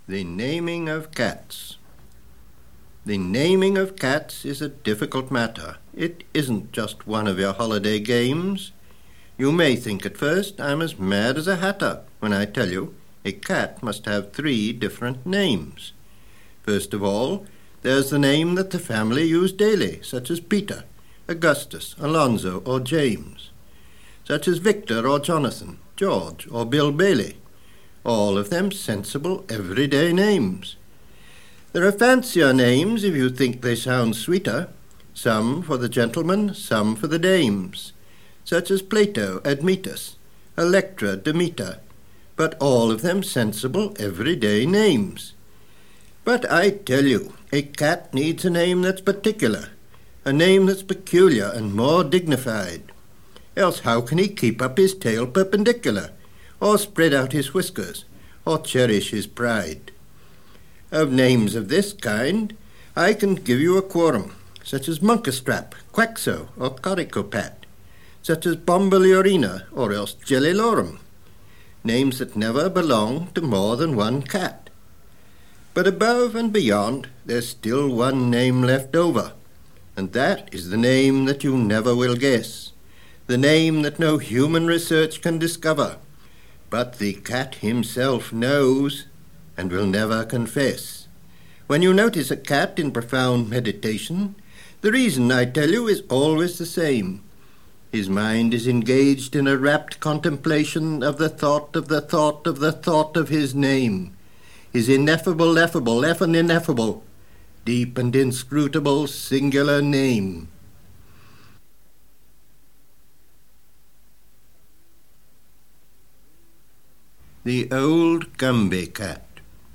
The naming of cats. The naming of cats is a difficult matter. It isn't just one of your holiday games. You may think at first I'm as mad as a hatter when I tell you a cat must have 3 different names. First of all, there's the name that the family use daily, such as Peter, Augustus, Alonzo, or James, such as Victor or Jonathan, George or Bill Bailey, all of them sensible everyday names. There are fancier names if you think they sound sweeter, some for the gentlemen, some for the dames, such as Plato, Admetus, Electra, Demeter, but all of them sensible everyday names. But I tell you, a cat needs a name that's particular, a name that's peculiar and more dignified. Else how can he keep up his tail perpendicular, or spread out his whiskers, or cherish his pride? Of names of this kind, I can give you a quorum, such as Monkastrap, Quaxo, or Coricopat, such as Bombiliorina, or else Jellilorum, names that never belong to more than one cat. But above and beyond, there's still one name left over, and that is the name that you never will guess, the name that no human research can discover, but the cat himself knows and will never confess. When you notice a cat in profound meditation, the reason, I tell you, is always the same. His mind is engaged in a rapt contemplation of the thought of the thought of the thought of his name, his ineffable, effable, and ineffable, deep and inscrutable singular name. The old Gumby cat.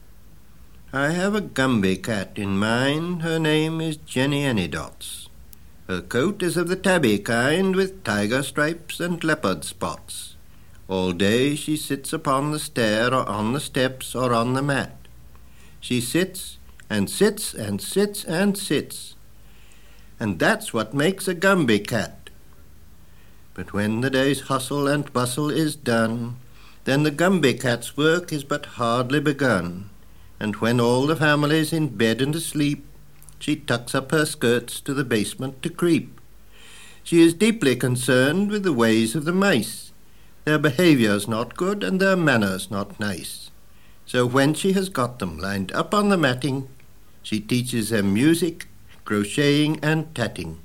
I have a Gumby cat in mind. Her name is Jenny Anydots. Her coat is of the tabby kind, with tiger stripes and leopard spots. All day she sits upon the stair, or on the steps, or on the mat. She sits and sits and sits and sits. And that's what makes a Gumby cat. But when the day's hustle and bustle is done, then the Gumby cat's work is but hardly begun, and when all the family's in bed and asleep, she tucks up her skirts to the basement to creep. She is deeply concerned with the ways of the mice. Their behaviour's not good, and their manners not nice. So when she has got them lined up on the matting, she teaches them music, crocheting, and tatting.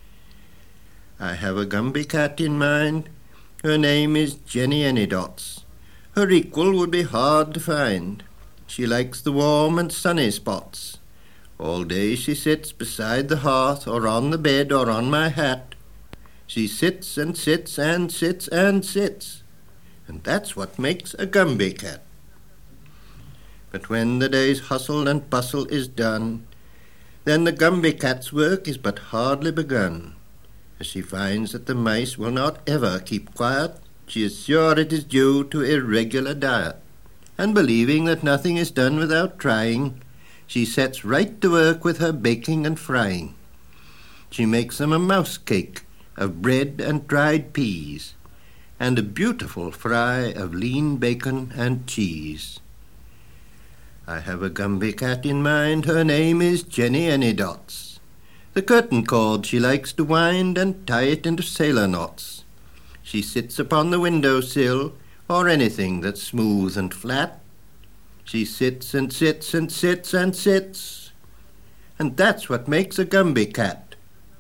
I have a Gumby cat in mind. Her name is Jenny Anydots. Her equal would be hard to find. She likes the warm and sunny spots. All day she sits beside the hearth, or on the bed, or on my hat. She sits and sits and sits and sits, and that's what makes a Gumby cat. But when the day's hustle and bustle is done, then the Gumby cat's work is but hardly begun. As she finds that the mice will not ever keep quiet, she is sure it is due to irregular diet, and believing that nothing is done without trying, she sets right to work with her baking and frying. She makes them a mouse cake of bread and dried peas, and a beautiful fry of lean bacon and cheese. I have a Gumby cat in mind. Her name is Jenny Anydots. The curtain cord she likes to wind and tie it into sailor knots. She sits upon the window sill, or anything that's smooth and flat. She sits and sits and sits and sits, and that's what makes a Gumby cat.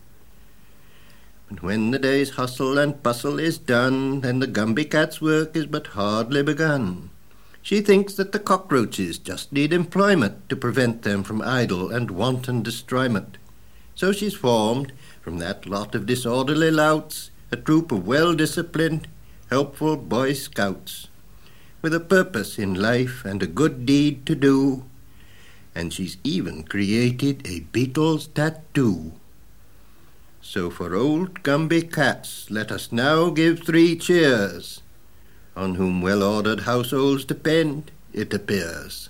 And when the day's hustle and bustle is done, then the Gumby cat's work is but hardly begun. She thinks that the cockroaches just need employment to prevent them from idle and wanton destroyment. So she's formed, from that lot of disorderly louts, a troop of well-disciplined, helpful Boy Scouts, with a purpose in life and a good deed to do, and she's even created a beetle's tattoo. So for old Gumby cats, let us now give 3 cheers, on whom well-ordered households depend, it appears.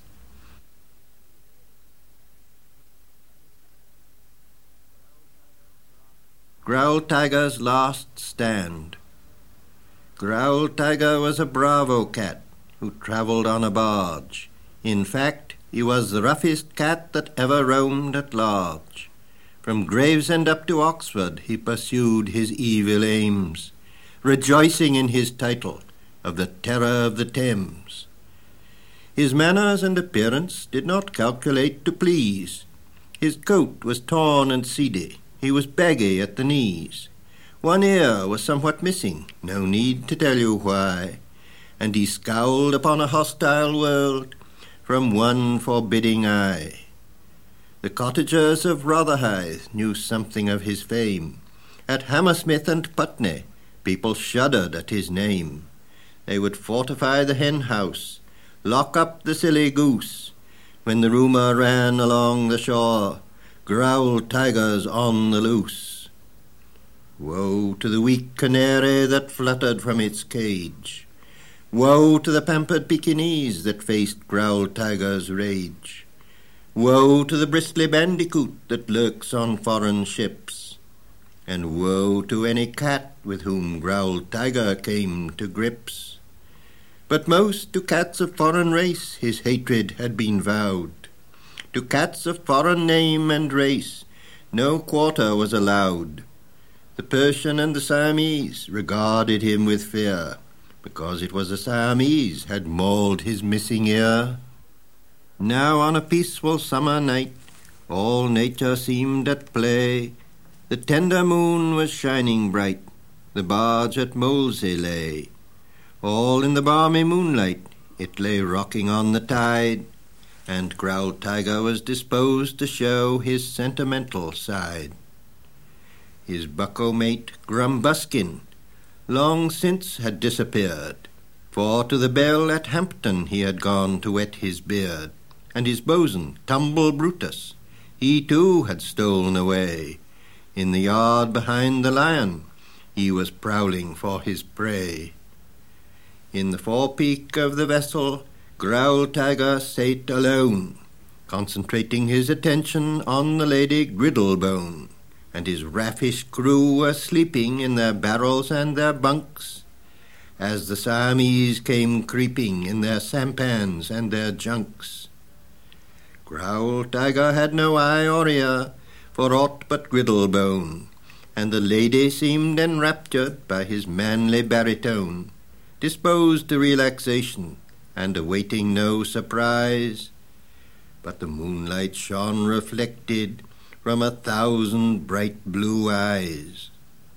Growl Tiger's Last Stand. Growl Tiger was a bravo cat who travelled on a barge. In fact, He was the roughest cat that ever roamed at large. From Gravesend up to Oxford he pursued his evil aims, rejoicing in his title of the Terror of the Thames. His manners and appearance did not calculate to please. His coat was torn and seedy, he was baggy at the knees. One ear was somewhat missing, no need to tell you why, and he scowled upon a hostile world from one forbidding eye. The cottagers of Rotherhithe knew something of his fame. At Hammersmith and Putney, people shuddered at his name. They would fortify the hen house, lock up the silly goose, when the rumour ran along the shore, growled tigers on the loose. Woe to the weak canary that fluttered from its cage. Woe to the pampered Pekingese that faced growled tiger's rage. Woe to the bristly bandicoot that lurks on foreign ships. And woe to any cat with whom growled tiger came to grips. But most to cats of foreign race his hatred had been vowed. To cats of foreign name and race no quarter was allowed. The Persian and the Siamese regarded him with fear, because it was the Siamese had mauled his missing ear. Now on a peaceful summer night, all nature seemed at play. The tender moon was shining bright, the barge at Molesey lay. All in the balmy moonlight, it lay rocking on the tide, and growled tiger was disposed to show his sentimental side. His bucko mate, Grumbuskin, long since had disappeared, for to the Bell at Hampton he had gone to wet his beard, and his boatswain, Tumble Brutus, he too had stolen away. In the yard behind the Lion he was prowling for his prey. In the forepeak of the vessel growled tiger sate alone, concentrating his attention on the Lady Griddlebone, and his raffish crew were sleeping in their barrels and their bunks, as the Siamese came creeping in their sampans and their junks. Growled tiger had no eye or ear for aught but Griddlebone, and the lady seemed enraptured by his manly baritone, disposed to relaxation and awaiting no surprise. But the moonlight shone reflected from 1,000 bright blue eyes.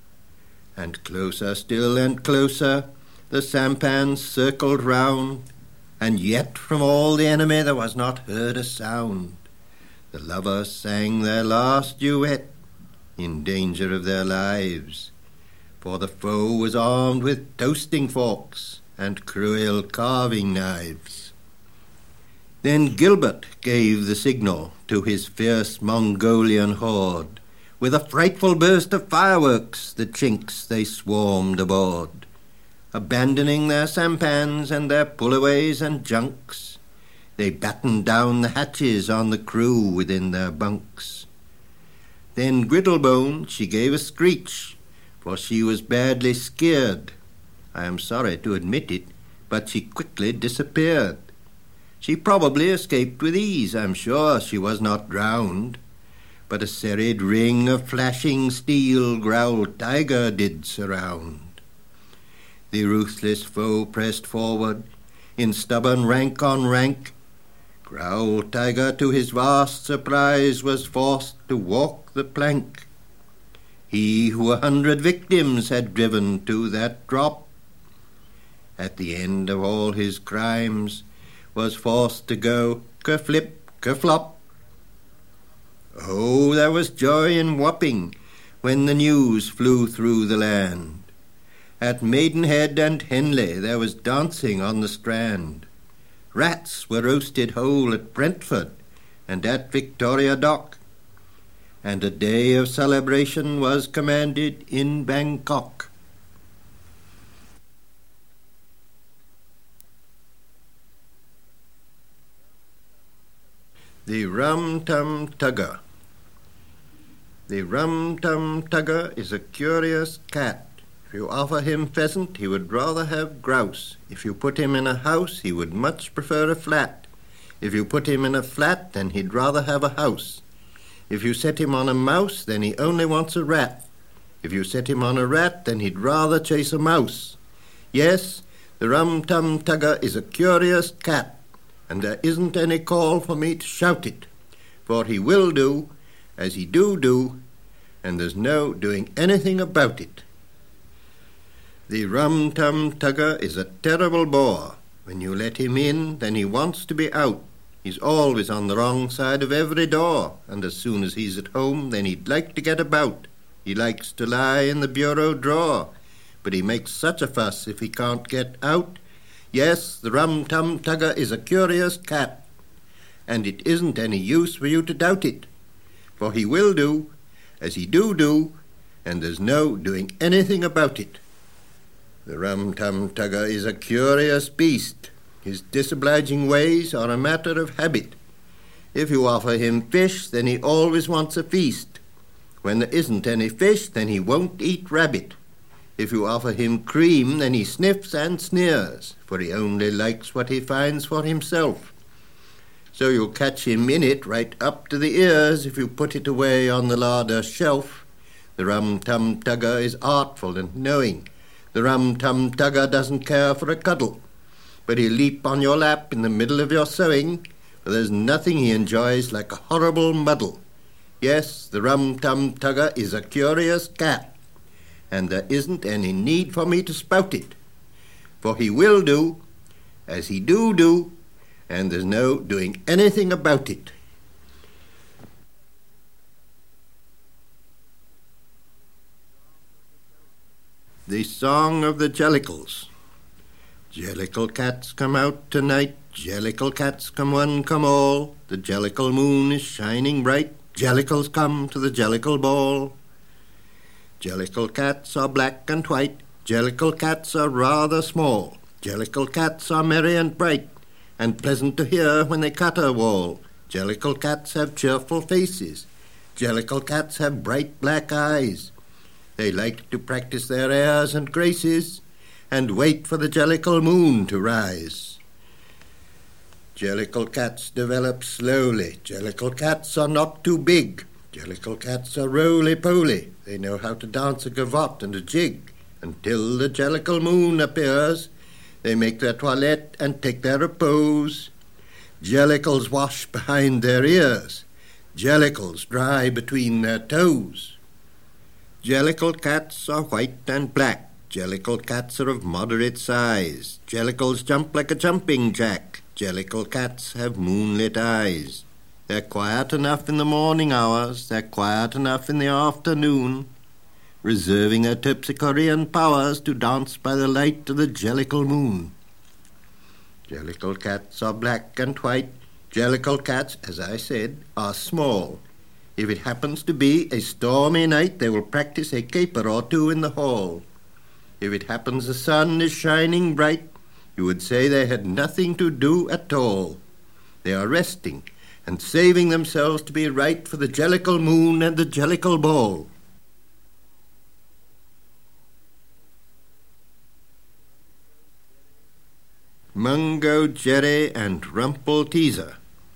And closer still and closer the sampans circled round, and yet from all the enemy there was not heard a sound. The lovers sang their last duet in danger of their lives, for the foe was armed with toasting forks and cruel carving knives. Then Gilbert gave the signal to his fierce Mongolian horde. With a frightful burst of fireworks the Chinks they swarmed aboard. Abandoning their sampans and their pullaways and junks, they battened down the hatches on the crew within their bunks. Then Griddlebone, she gave a screech, for she was badly scared. I am sorry to admit it, but she quickly disappeared. She probably escaped with ease, I'm sure she was not drowned, but a serried ring of flashing steel growled tiger did surround. The ruthless foe pressed forward, in stubborn rank on rank. Growled tiger, to his vast surprise, was forced to walk the plank. He who 100 victims had driven to that drop, at the end of all his crimes, was forced to go kerflip, kerflop. Oh, there was joy in Wapping when the news flew through the land. At Maidenhead and Henley there was dancing on the Strand. Rats were roasted whole at Brentford and at Victoria Dock, and a day of celebration was commanded in Bangkok. The Rum-Tum-Tugger. The Rum-Tum-Tugger is a curious cat. If you offer him pheasant, he would rather have grouse. If you put him in a house, he would much prefer a flat. If you put him in a flat, then he'd rather have a house. If you set him on a mouse, then he only wants a rat. If you set him on a rat, then he'd rather chase a mouse. Yes, the Rum-Tum-Tugger is a curious cat, and there isn't any call for me to shout it, for he will do as he do, and there's no doing anything about it. The Rum-Tum-Tugger is a terrible bore. When you let him in, then he wants to be out. He's always on the wrong side of every door, and as soon as he's at home, then he'd like to get about. He likes to lie in the bureau drawer, but he makes such a fuss if he can't get out. Yes, the Rum-Tum-Tugger is a curious cat, and it isn't any use for you to doubt it, for he will do as he do, and there's no doing anything about it. The Rum-Tum-Tugger is a curious beast. His disobliging ways are a matter of habit. If you offer him fish, then he always wants a feast. When there isn't any fish, then he won't eat rabbit. If you offer him cream, then he sniffs and sneers, for he only likes what he finds for himself. So you'll catch him in it right up to the ears if you put it away on the larder shelf. The Rum-Tum-Tugger is artful and knowing. The Rum-Tum-Tugger doesn't care for a cuddle, but he'll leap on your lap in the middle of your sewing, for there's nothing he enjoys like a horrible muddle. Yes, the Rum-Tum-Tugger is a curious cat, and there isn't any need for me to spout it, for he will do as he do, and there's no doing anything about it. The Song of the Jellicles. Jellicle cats come out tonight, Jellicle cats come one, come all. The Jellicle moon is shining bright, Jellicles come to the Jellicle ball. Jellicle cats are black and white, Jellicle cats are rather small. Jellicle cats are merry and bright, and pleasant to hear when they cut a wall. Jellicle cats have cheerful faces, Jellicle cats have bright black eyes. They like to practice their airs and graces, and wait for the Jellicle moon to rise. Jellicle cats develop slowly. Jellicle cats are not too big. Jellicle cats are roly-poly. They know how to dance a gavotte and a jig. Until the Jellicle moon appears, they make their toilette and take their repose. Jellicles wash behind their ears. Jellicles dry between their toes. Jellicle cats are white and black. Jellicle cats are of moderate size. Jellicles jump like a jumping jack. Jellicle cats have moonlit eyes. They're quiet enough in the morning hours. They're quiet enough in the afternoon, reserving their Terpsichorean powers to dance by the light of the Jellicle moon. Jellicle cats are black and white. Jellicle cats, as I said, are small. If it happens to be a stormy night, they will practice a caper or two in the hall. If it happens the sun is shining bright, you would say they had nothing to do at all. They are resting and saving themselves to be right for the Jellicle moon and the Jellicle ball. Mungo Jerry and Rumple-Teazer.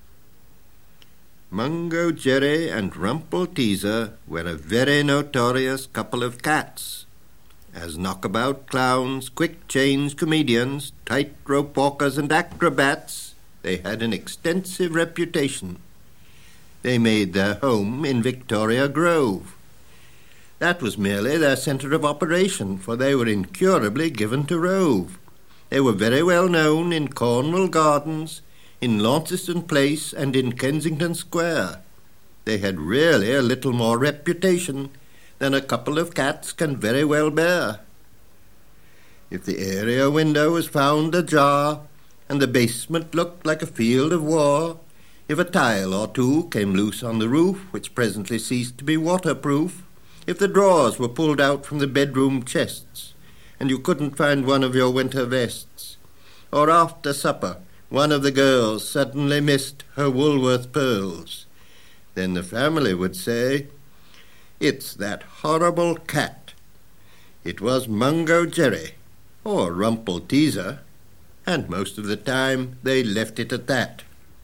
Mungo Jerry and Rumple-Teazer were a very notorious couple of cats. As knockabout clowns, quick-change comedians, tight-rope walkers and acrobats, they had an extensive reputation. They made their home in Victoria Grove. That was merely their centre of operation, for they were incurably given to rove. They were very well known in Cornwall Gardens, in Launceston Place, and in Kensington Square. They had really a little more reputation than a couple of cats can very well bear. If the area window was found ajar, and the basement looked like a field of war, if a tile or two came loose on the roof, which presently ceased to be waterproof, if the drawers were pulled out from the bedroom chests, and you couldn't find one of your winter vests, or after supper one of the girls suddenly missed her Woolworth pearls, then the family would say, "It's that horrible cat." It was Mungo Jerry, or Rumple-Teazer, and most of the time they left it at that.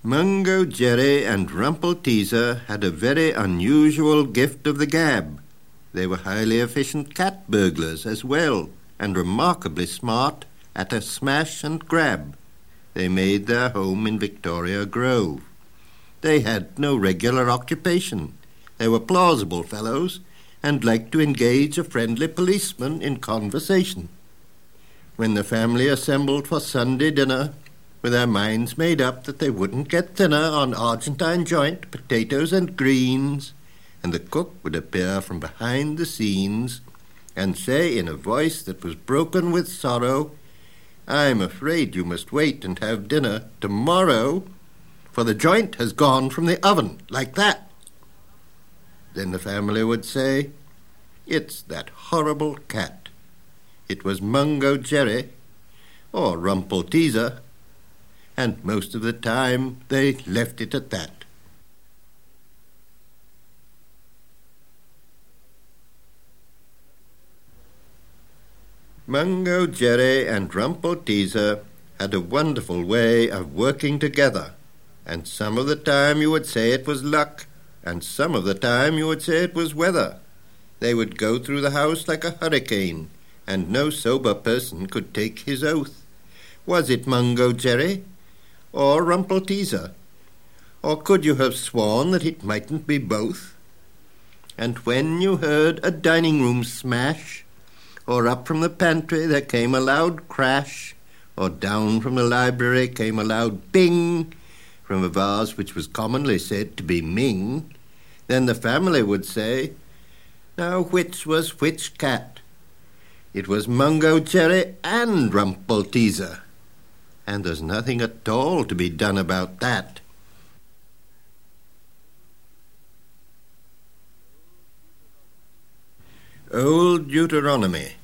Mungo Jerry and Rumpelteazer had a very unusual gift of the gab. They were highly efficient cat burglars as well, and remarkably smart at a smash and grab. They made their home in Victoria Grove. They had no regular occupation. They were plausible fellows, and liked to engage a friendly policeman in conversation. When the family assembled for Sunday dinner, with their minds made up that they wouldn't get thinner on Argentine joint, potatoes and greens, and the cook would appear from behind the scenes and say in a voice that was broken with sorrow, "I'm afraid you must wait and have dinner tomorrow, for the joint has gone from the oven," like that. Then the family would say, "It's that horrible cat. It was Mungo Jerry or Rumpelteazer," and most of the time they left it at that. Mungo Jerry and Rumpelteazer had a wonderful way of working together, and some of the time you would say it was luck, and some of the time you would say it was weather. They would go through the house like a hurricane, and no sober person could take his oath. Was it Mungo Jerry or Rumpelteazer? Or could you have sworn that it mightn't be both? And when you heard a dining-room smash, or up from the pantry there came a loud crash, or down from the library came a loud bing, from a vase which was commonly said to be Ming, then the family would say, "Now which was which cat?" It was Mungo Jerry and Rumpelteazer, and there's nothing at all to be done about that. Old Deuteronomy.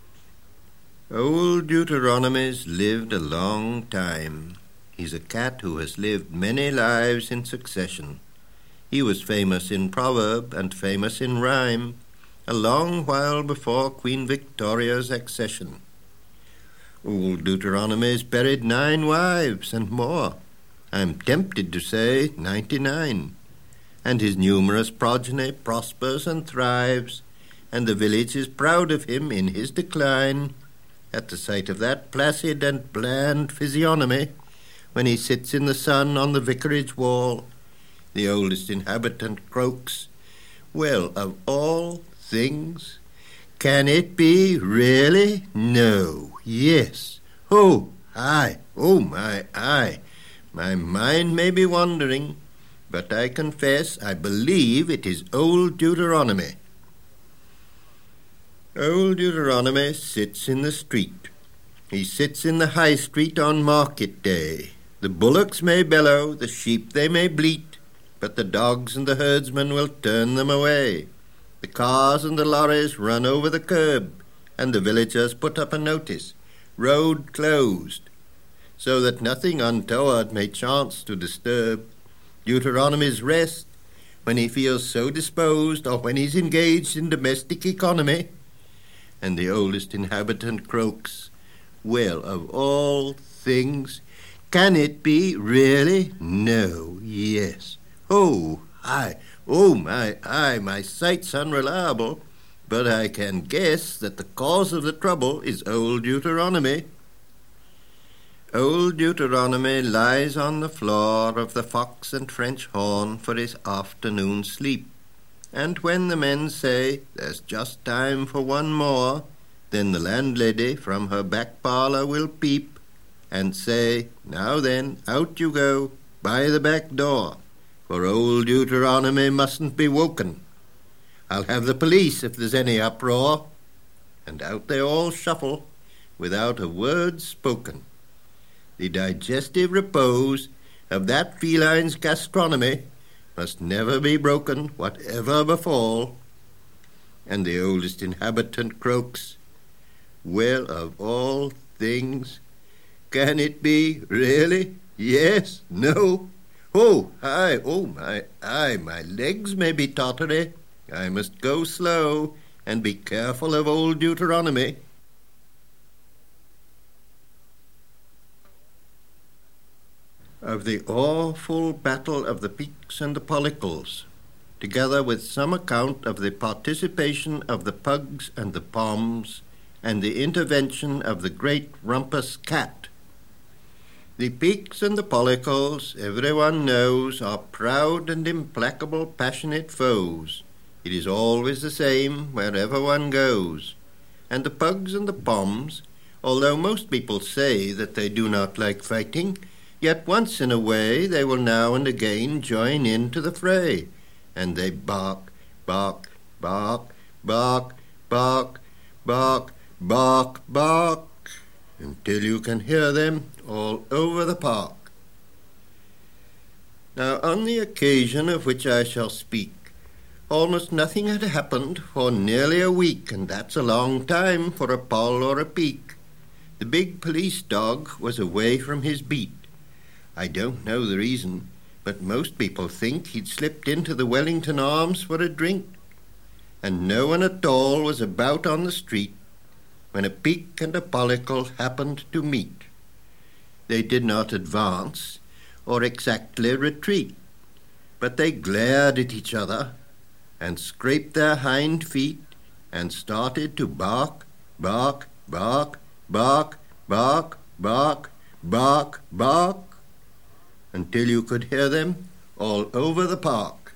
Old Deuteronomy's lived a long time. He's a cat who has lived many lives in succession. He was famous in proverb and famous in rhyme, a long while before Queen Victoria's accession. Old Deuteronomy's buried 9 wives and more. I'm tempted to say 99. And his numerous progeny prospers and thrives, and the village is proud of him in his decline, at the sight of that placid and bland physiognomy, when he sits in the sun on the vicarage wall. The oldest inhabitant croaks, "Well, of all things, can it be really? No, yes, oh, aye, oh my eye. My mind may be wandering, but I confess I believe it is old Deuteronomy." Old Deuteronomy sits in the street. He sits in the high street on market day. The bullocks may bellow, the sheep they may bleat, but the dogs and the herdsmen will turn them away. The cars and the lorries run over the curb, and the villagers put up a notice, "Road closed," so that nothing untoward may chance to disturb Deuteronomy's rest when he feels so disposed, or when he's engaged in domestic economy. And the oldest inhabitant croaks, "Well, of all things, can it be really? No, yes. Oh, aye, oh my eye, my sight's unreliable, but I can guess that the cause of the trouble is old Deuteronomy." Old Deuteronomy lies on the floor of the Fox and French Horn for his afternoon sleep. And when the men say, "There's just time for one more," then the landlady from her back parlour will peep and say, "Now then, out you go, by the back door, for old Deuteronomy mustn't be woken. I'll have the police if there's any uproar." And out they all shuffle, without a word spoken. The digestive repose of that feline's gastronomy must never be broken, whatever befall. And the oldest inhabitant croaks, "Well, of all things, can it be really? Yes, no, oh, aye, oh my eye, my legs may be tottery. I must go slow and be careful of old Deuteronomy." of the awful battle of the Peaks and the Pollicles, together with some account of the participation of the Pugs and the Poms and the intervention of the great Rumpus Cat. The Peaks and the Pollicles, everyone knows, are proud and implacable passionate foes. It is always the same wherever one goes. And the Pugs and the Poms, although most people say that they do not like fighting, yet once in a way they will now and again join into the fray, and they bark, bark, bark, bark, bark, bark, bark, bark, until you can hear them all over the park. Now, on the occasion of which I shall speak, almost nothing had happened for nearly a week, and that's a long time for a Poll or a Peak. The big police dog was away from his beat. I don't know the reason, but most people think he'd slipped into the Wellington Arms for a drink, and no one at all was about on the street when a Peak and a Pollicle happened to meet. They did not advance or exactly retreat, but they glared at each other and scraped their hind feet and started to bark, bark, bark, bark, bark, bark, bark, bark, until you could hear them all over the park.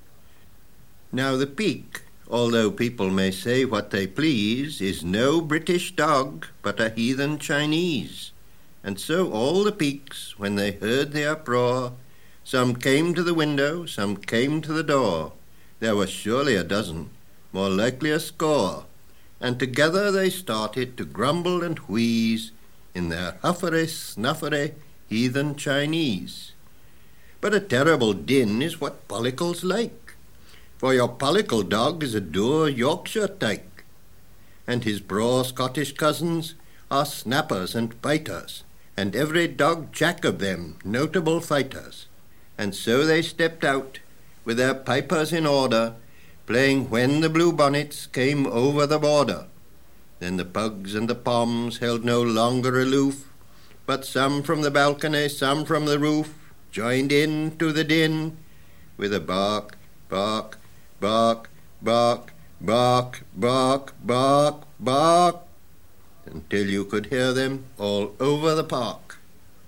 Now the Peak, although people may say what they please, is no British dog, but a heathen Chinese. And so all the Peaks, when they heard the uproar, some came to the window, some came to the door. There were surely a dozen, more likely a score, and together they started to grumble and wheeze in their huffery, snuffery, heathen Chinese. But a terrible din is what Pollicles like, for your Pollicle dog is a dour Yorkshire tyke, and his braw Scottish cousins are snappers and biters, and every dog jack of them notable fighters. And so they stepped out, with their pipers in order, playing When the Blue Bonnets Came Over the Border. Then the Pugs and the Poms held no longer aloof, but some from the balcony, some from the roof, joined in to the din, with a bark, bark, bark, bark, bark, bark, bark, bark, until you could hear them all over the park.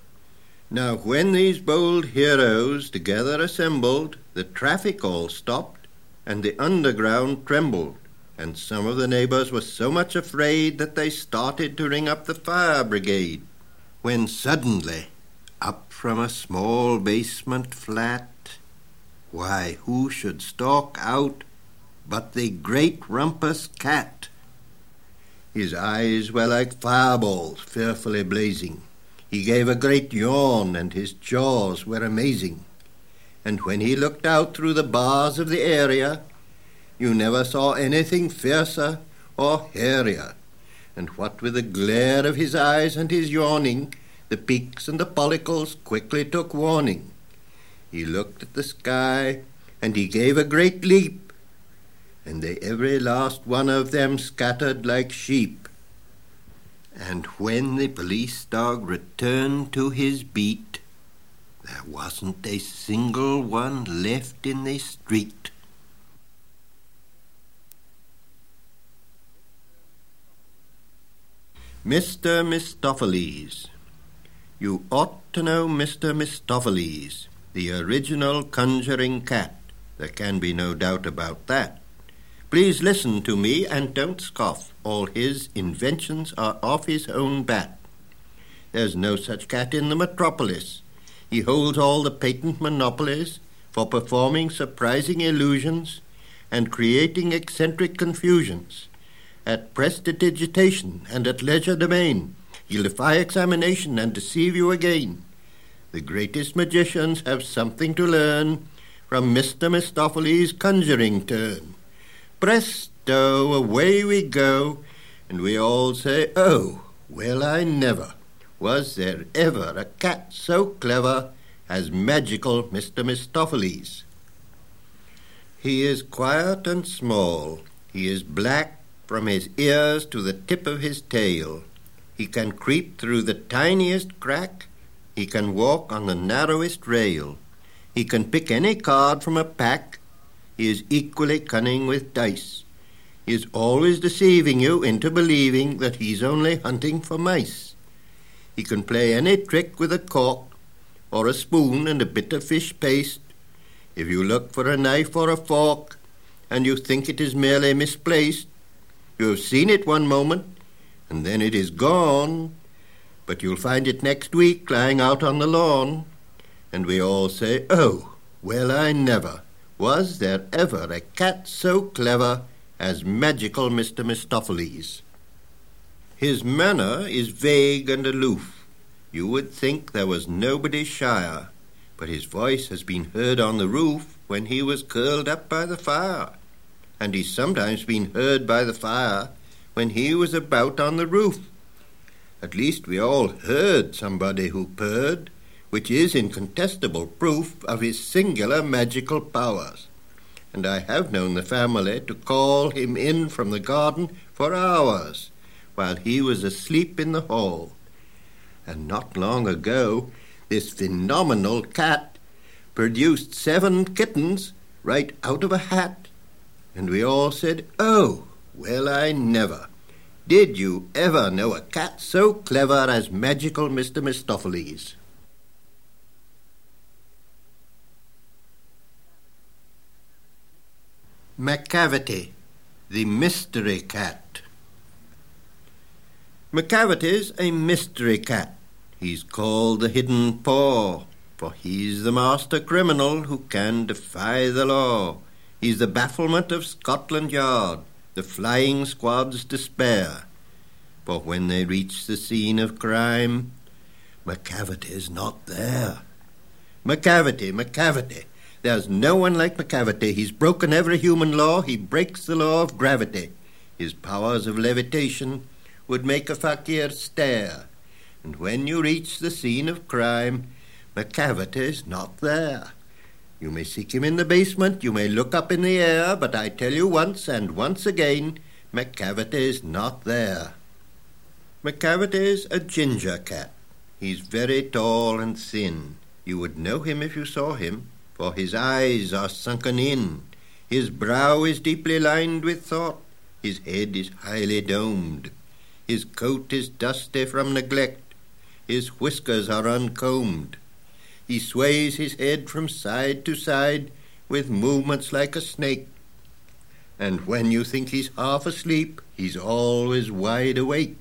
Now when these bold heroes together assembled, the traffic all stopped, and the underground trembled, and some of the neighbours were so much afraid that they started to ring up the fire brigade, when suddenly, up from a small basement flat, why, who should stalk out but the great Rumpus Cat? His eyes were like fireballs fearfully blazing. He gave a great yawn, and his jaws were amazing. And when he looked out through the bars of the area, you never saw anything fiercer or hairier. And what with the glare of his eyes and his yawning, the Peaks and the Pollicles quickly took warning. He looked at the sky, and he gave a great leap, and they every last one of them scattered like sheep. And when the police dog returned to his beat, there wasn't a single one left in the street. Mr. Mistopheles. You ought to know Mr. Mistopheles, the original conjuring cat. There can be no doubt about that. Please listen to me and don't scoff. All his inventions are off his own bat. There's no such cat in the metropolis. He holds all the patent monopolies for performing surprising illusions and creating eccentric confusions. At prestidigitation and at legerdemain, he'll defy examination and deceive you again. The greatest magicians have something to learn from Mr. Mistopheles' conjuring turn. Presto, away we go, and we all say, oh, well, I never. Was there ever a cat so clever as magical Mr. Mistopheles? He is quiet and small. He is black from his ears to the tip of his tail. He can creep through the tiniest crack. He can walk on the narrowest rail. He can pick any card from a pack. He is equally cunning with dice. He is always deceiving you into believing that he's only hunting for mice. He can play any trick with a cork, or a spoon and a bit of fish paste. If you look for a knife or a fork, and you think it is merely misplaced, you have seen it one moment, and then it is gone, but you'll find it next week lying out on the lawn. And we all say, "Oh, well, I never. Was there ever a cat so clever as magical Mr. Mistopheles?" His manner is vague and aloof. You would think there was nobody shyer, but his voice has been heard on the roof when he was curled up by the fire, and he's sometimes been heard by the fire when he was about on the roof. At least we all heard somebody who purred, which is incontestable proof of his singular magical powers. And I have known the family to call him in from the garden for hours, while he was asleep in the hall. And not long ago, this phenomenal cat produced 7 kittens right out of a hat. And we all said, "Oh, well, I never. Did you ever know a cat so clever as magical Mr. Mistopheles?" Macavity, the mystery cat. Macavity's a mystery cat. He's called the hidden paw, for he's the master criminal who can defy the law. He's the bafflement of Scotland Yard, the flying squad's despair. For when they reach the scene of crime, Macavity's not there. Macavity. There's no one like Macavity. He's broken every human law. He breaks the law of gravity. His powers of levitation would make a fakir stare. And when you reach the scene of crime, Macavity's not there. You may seek him in the basement, you may look up in the air, but I tell you once and once again, Macavity's not there. Macavity's a ginger cat. He's very tall and thin. You would know him if you saw him, for his eyes are sunken in. His brow is deeply lined with thought. His head is highly domed. His coat is dusty from neglect. His whiskers are uncombed. He sways his head from side to side with movements like a snake. And when you think he's half asleep, he's always wide awake.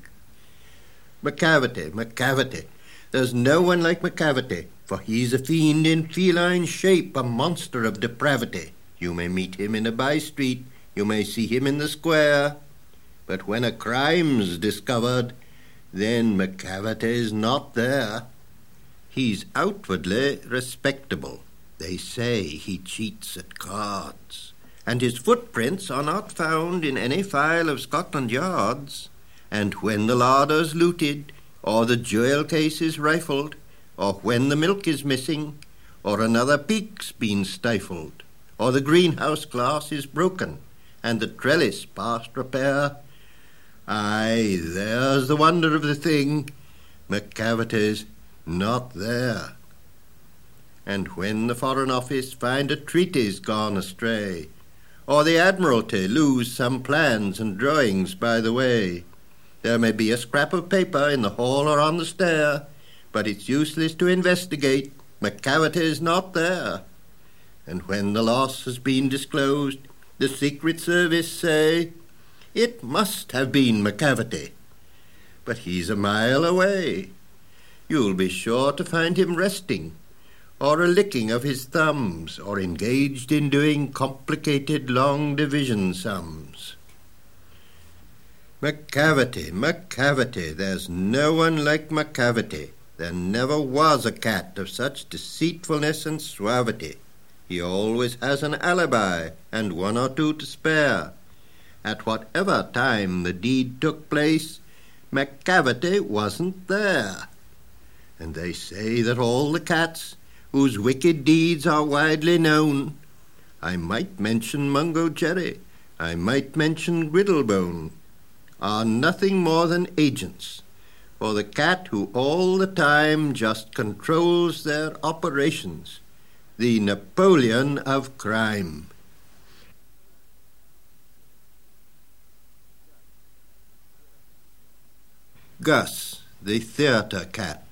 Macavity. There's no one like Macavity, for he's a fiend in feline shape, a monster of depravity. You may meet him in a by-street, you may see him in the square, but when a crime's discovered, then Macavity's not there. He's outwardly respectable. They say he cheats at cards, and his footprints are not found in any file of Scotland Yard's. And when the larder's looted, or the jewel case is rifled, or when the milk is missing, or another peak's been stifled, or the greenhouse glass is broken, and the trellis past repair, aye, there's the wonder of the thing, Macavity's not there. And when the Foreign Office find a treaty's gone astray, or the Admiralty lose some plans and drawings by the way, there may be a scrap of paper in the hall or on the stair, but it's useless to investigate, Macavity's not there. And when the loss has been disclosed, the Secret Service say, it must have been Macavity. But he's a mile away. You'll be sure to find him resting, or a licking of his thumbs, or engaged in doing complicated long division sums. Macavity, there's no one like Macavity. There never was a cat of such deceitfulness and suavity. He always has an alibi, and 1 or 2 to spare. At whatever time the deed took place, Macavity wasn't there. And they say that all the cats whose wicked deeds are widely known, I might mention Mungo Jerry, I might mention Griddlebone, are nothing more than agents, for the cat who all the time just controls their operations, the Napoleon of crime. Gus, the theatre cat.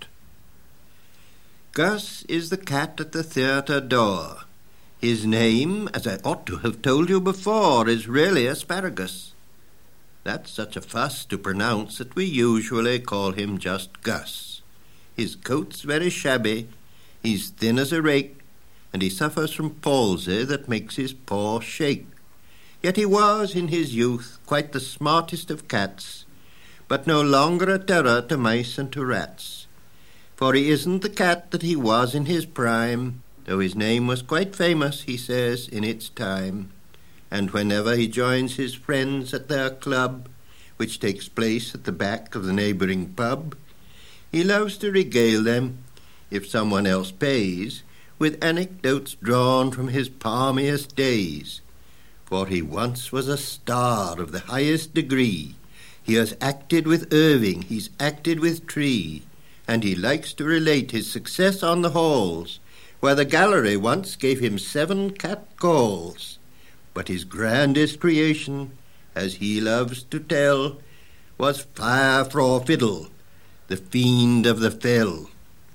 Gus is the cat at the theatre door. His name, as I ought to have told you before, is really Asparagus. That's such a fuss to pronounce that we usually call him just Gus. His coat's very shabby, he's thin as a rake, and he suffers from palsy that makes his paw shake. Yet he was, in his youth, quite the smartest of cats, but no longer a terror to mice and to rats. For he isn't the cat that he was in his prime, though his name was quite famous, he says, in its time. And whenever he joins his friends at their club, which takes place at the back of the neighbouring pub, he loves to regale them, if someone else pays, with anecdotes drawn from his palmiest days. For he once was a star of the highest degree. He has acted with Irving, he's acted with Tree, and he likes to relate his success on the halls, where the gallery once gave him 7 cat calls. But his grandest creation, as he loves to tell, was Fire Fraw Fiddle, the fiend of the fell.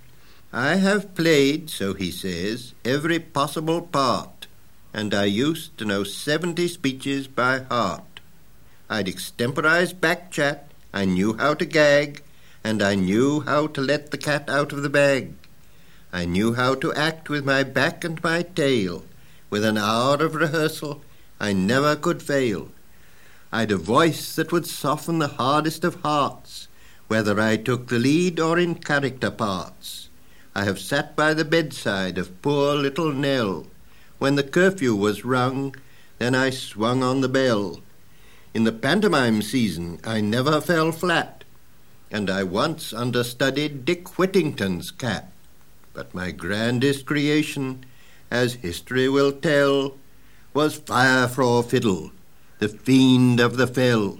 I have played, so he says, every possible part, and I used to know 70 speeches by heart. I'd extemporize back chat, I knew how to gag, and I knew how to let the cat out of the bag. I knew how to act with my back and my tail. With an hour of rehearsal, I never could fail. I'd a voice that would soften the hardest of hearts, whether I took the lead or in character parts. I have sat by the bedside of poor little Nell. When the curfew was rung, then I swung on the bell. In the pantomime season I never fell flat, and I once understudied Dick Whittington's cat. But my grandest creation, as history will tell, was Fire Fraw Fiddle, the fiend of the fell.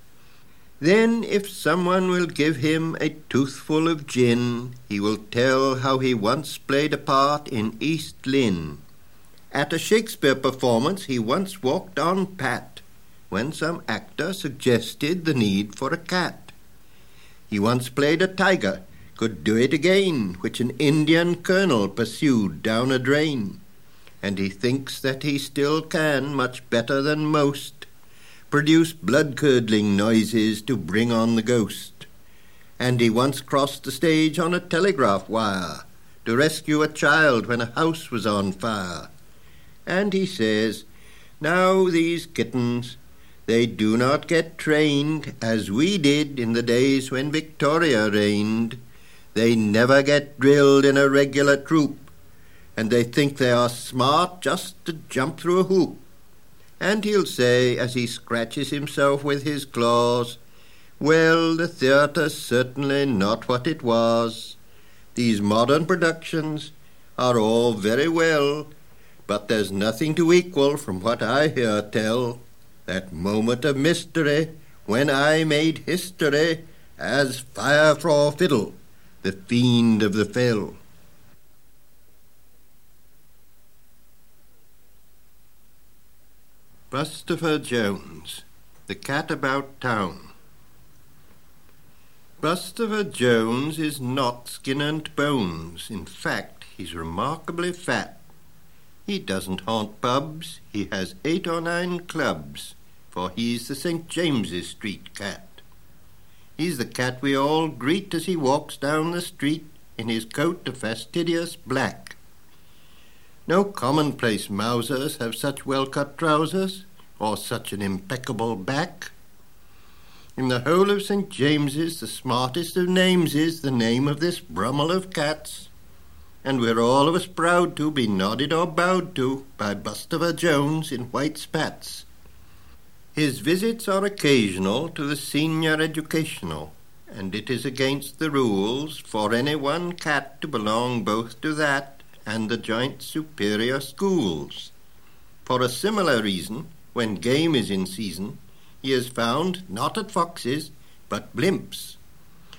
Then if someone will give him a toothful of gin, he will tell how he once played a part in East Lynne. At a Shakespeare performance he once walked on Pat, when some actor suggested the need for a cat. He once played a tiger, could do it again, which an Indian colonel pursued down a drain. And he thinks that he still can, much better than most, produce blood-curdling noises to bring on the ghost. And he once crossed the stage on a telegraph wire to rescue a child when a house was on fire. And he says, now these kittens, they do not get trained as we did in the days when Victoria reigned. They never get drilled in a regular troop, and they think they are smart just to jump through a hoop. And he'll say, as he scratches himself with his claws, well, the theatre's certainly not what it was. These modern productions are all very well, but there's nothing to equal, from what I hear tell, that moment of mystery when I made history as Fire Fraw Fiddle, the fiend of the fell. Bustopher Jones, the cat about town. Bustopher Jones is not skin and bones. In fact, he's remarkably fat. He doesn't haunt pubs, he has 8 or 9 clubs, for he's the St. James's Street cat. He's the cat we all greet as he walks down the street in his coat of fastidious black. No commonplace mousers have such well-cut trousers, or such an impeccable back. In the whole of St. James's, the smartest of names is the name of this Brummel of cats, and we're all of us proud to be nodded or bowed to by Bustopher Jones in white spats. His visits are occasional to the senior educational, and it is against the rules for any one cat to belong both to that and the joint superior schools. For a similar reason, when game is in season, he is found not at Fox's, but Blimp's.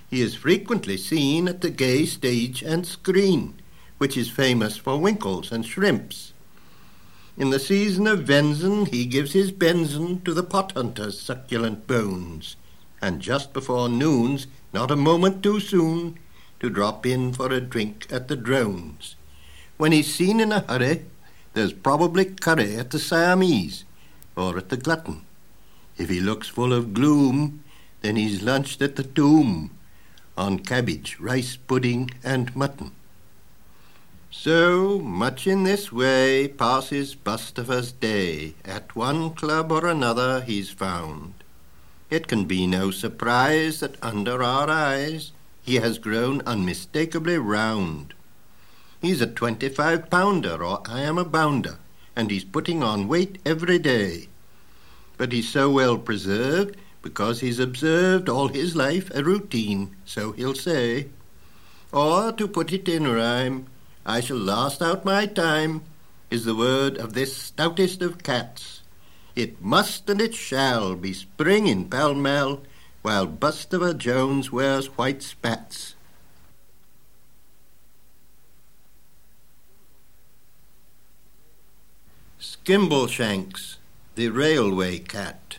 He is frequently seen at the gay stage and screen, which is famous for winkles and shrimps. In the season of venison he gives his benson to the pot-hunter's succulent bones, and just before noon's, not a moment too soon, to drop in for a drink at the Drones. When he's seen in a hurry, there's probably curry at the Siamese, or at the Glutton. If he looks full of gloom, then he's lunched at the Tomb, on cabbage, rice pudding, and mutton. So, much in this way passes Bustopher's day. At one club or another he's found. It can be no surprise that under our eyes he has grown unmistakably round. He's a 25-pounder, or I am a bounder, and he's putting on weight every day. But he's so well preserved because he's observed all his life a routine, so he'll say. Or, to put it in rhyme, I shall last out my time, is the word of this stoutest of cats. It must and it shall be spring in Pall Mall, while Bustopher Jones wears white spats. Skimbleshanks, the railway cat.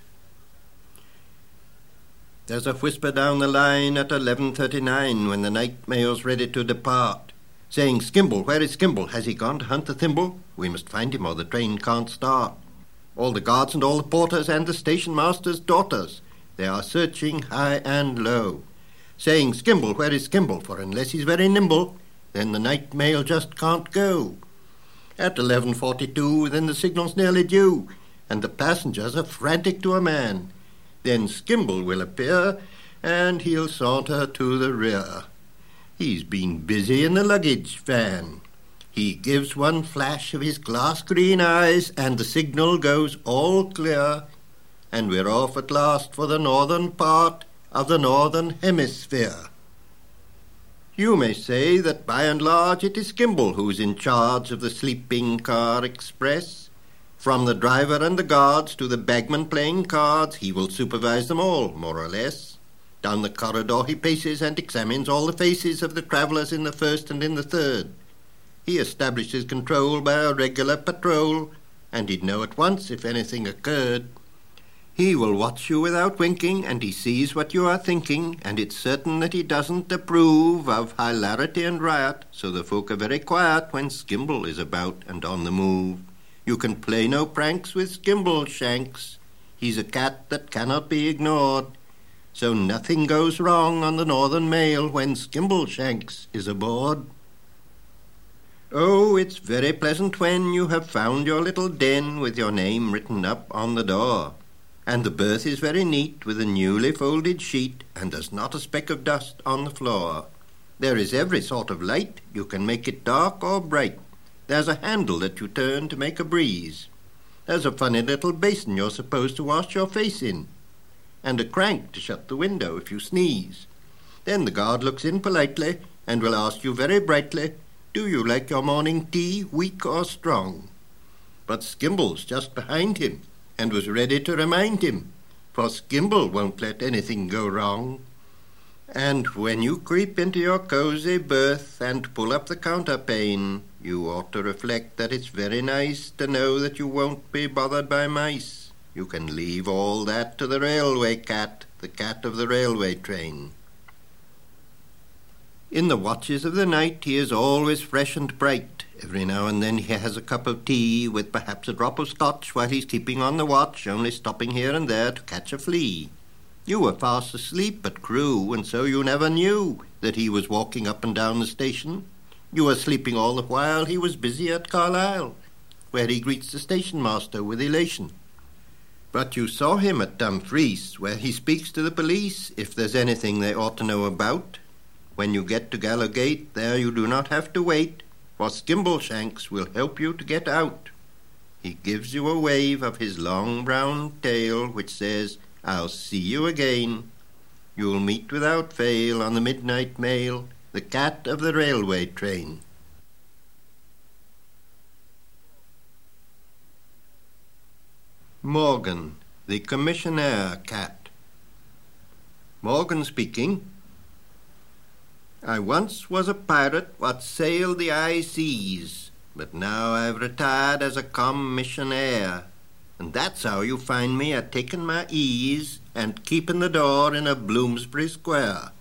There's a whisper down the line at 11:39 when the night mail's ready to depart, saying, Skimble, where is Skimble? Has he gone to hunt the thimble? We must find him or the train can't start. All the guards and all the porters and the station master's daughters, they are searching high and low, saying, Skimble, where is Skimble? For unless he's very nimble, then the night mail just can't go. At 11:42, then the signal's nearly due, and the passengers are frantic to a man. Then Skimble will appear, and he'll saunter to the rear. He's been busy in the luggage van. He gives one flash of his glass-green eyes, and the signal goes all clear, and we're off at last for the northern part of the northern hemisphere. You may say that by and large it is Skimble who's in charge of the sleeping car express. From the driver and the guards to the bagman playing cards, he will supervise them all, more or less. Down the corridor he paces and examines all the faces of the travellers in the first and in the third. He establishes control by a regular patrol, and he'd know at once if anything occurred. He will watch you without winking, and he sees what you are thinking, and it's certain that he doesn't approve of hilarity and riot, so the folk are very quiet when Skimble is about and on the move. You can play no pranks with Skimbleshanks. He's a cat that cannot be ignored, so nothing goes wrong on the Northern Mail when Skimbleshanks is aboard. Oh, it's very pleasant when you have found your little den with your name written up on the door. And the berth is very neat with a newly folded sheet, and there's not a speck of dust on the floor. There is every sort of light. You can make it dark or bright. There's a handle that you turn to make a breeze. There's a funny little basin you're supposed to wash your face in, and a crank to shut the window if you sneeze. Then the guard looks in politely and will ask you very brightly, do you like your morning tea weak or strong? But Skimble's just behind him, and was ready to remind him, for Skimble won't let anything go wrong. And when you creep into your cosy berth and pull up the counterpane, you ought to reflect that it's very nice to know that you won't be bothered by mice. You can leave all that to the railway cat, the cat of the railway train. In the watches of the night he is always fresh and bright. Every now and then he has a cup of tea with perhaps a drop of scotch while he's keeping on the watch, only stopping here and there to catch a flea. You were fast asleep at Crewe, and so you never knew that he was walking up and down the station. You were sleeping all the while he was busy at Carlisle, where he greets the station master with elation. But you saw him at Dumfries, where he speaks to the police if there's anything they ought to know about. When you get to Gallowgate, there you do not have to wait, for Skimbleshanks will help you to get out. He gives you a wave of his long brown tail, which says, I'll see you again. You'll meet without fail on the midnight mail the cat of the railway train. Morgan, the commissionaire cat. Morgan speaking. I once was a pirate what sailed the high seas, but now I've retired as a commissionaire, and that's how you find me a taking my ease and keeping the door in a Bloomsbury Square.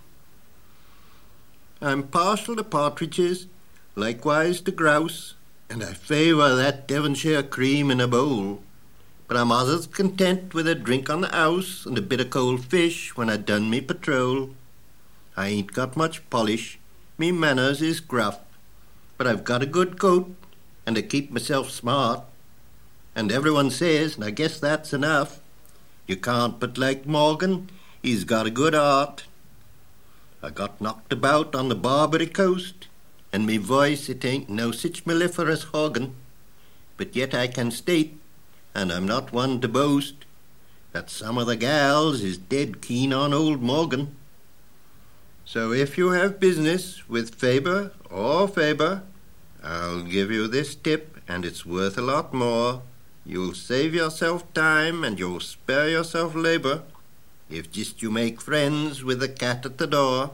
I'm partial to partridges, likewise to grouse, and I favour that Devonshire cream in a bowl. But I'm others content with a drink on the house and a bit of cold fish when I done me patrol. I ain't got much polish, me manners is gruff, but I've got a good coat, and I keep myself smart. And everyone says, and I guess that's enough, you can't but like Morgan, he's got a good heart. I got knocked about on the Barbary coast, and me voice it ain't no sich mellifluous organ, but yet I can state, and I'm not one to boast, that some of the gals is dead keen on old Morgan. So if you have business with Faber or Faber, I'll give you this tip, and it's worth a lot more. You'll save yourself time and you'll spare yourself labour, if just you make friends with the cat at the door.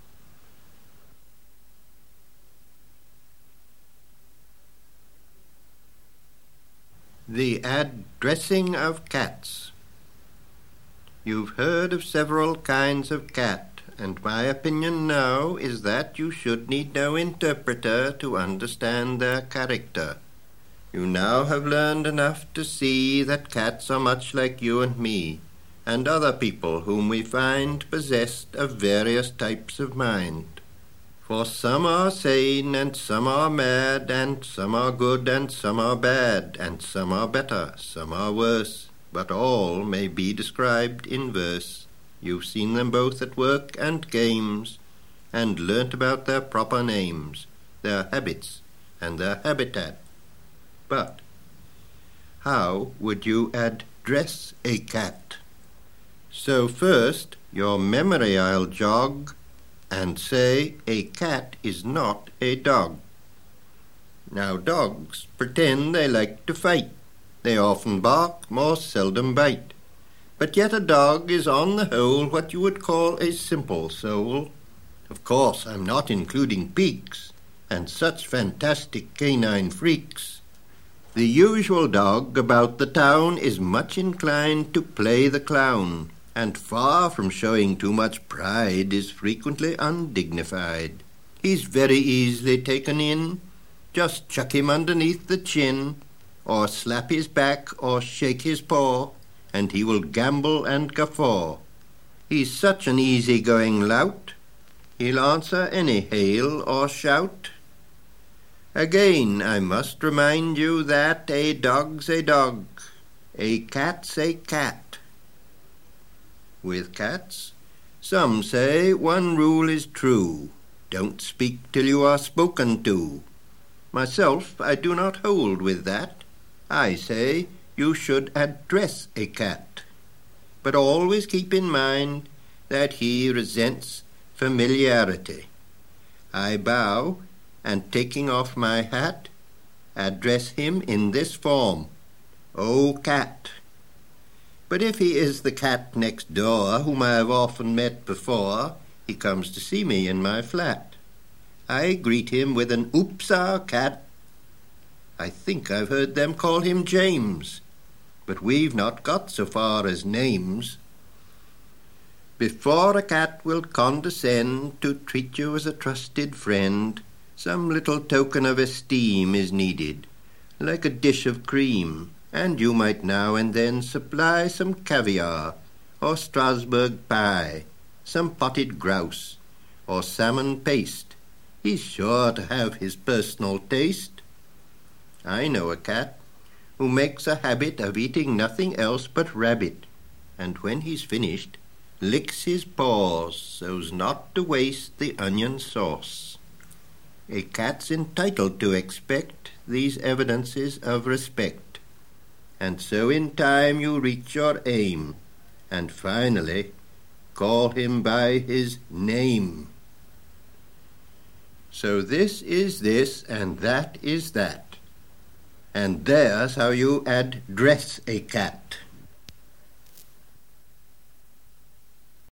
The addressing of cats. You've heard of several kinds of cat, and my opinion now is that you should need no interpreter to understand their character. You now have learned enough to see that cats are much like you and me, and other people whom we find possessed of various types of mind. For some are sane, and some are mad, and some are good, and some are bad, and some are better, some are worse, but all may be described in verse. You've seen them both at work and games, and learnt about their proper names, their habits, and their habitat. But how would you address a cat? So first, your memory I'll jog, and say a cat is not a dog. Now dogs pretend they like to fight. They often bark, more seldom bite. But yet a dog is on the whole what you would call a simple soul. Of course I'm not including peaks and such fantastic canine freaks. The usual dog about the town is much inclined to play the clown, and far from showing too much pride is frequently undignified. He's very easily taken in. Just chuck him underneath the chin, or slap his back, or shake his paw, and he will gambol and guffaw. He's such an easy-going lout, he'll answer any hail or shout. Again, I must remind you that a dog's a dog, a cat's a cat. With cats, some say one rule is true: don't speak till you are spoken to. Myself, I do not hold with that. I say you should address a cat, but always keep in mind that he resents familiarity. I bow, and taking off my hat, address him in this form: "O cat." But if he is the cat next door, whom I have often met before, he comes to see me in my flat, I greet him with an "Oops-ah, cat." I think I've heard them call him James, but we've not got so far as names. Before a cat will condescend to treat you as a trusted friend, some little token of esteem is needed, like a dish of cream, and you might now and then supply some caviar, or Strasbourg pie, some potted grouse, or salmon paste. He's sure to have his personal taste. I know a cat who makes a habit of eating nothing else but rabbit, and when he's finished, licks his paws so's not to waste the onion sauce. A cat's entitled to expect these evidences of respect, and so in time you reach your aim, and finally call him by his name. So this is this, and that is that, and there's how you address a cat.